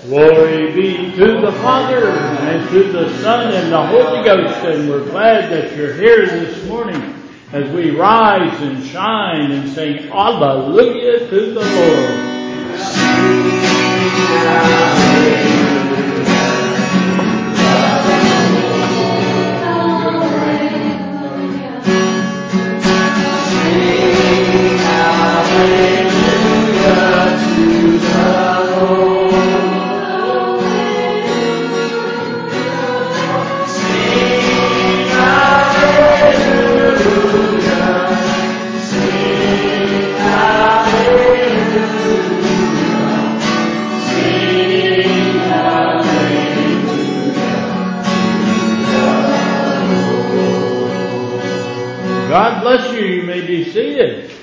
Glory be to the Father, and to the Son, and the Holy Ghost. And we're glad that you're here this morning as we rise and shine and sing Hallelujah to the Lord. God bless you. You may be seated.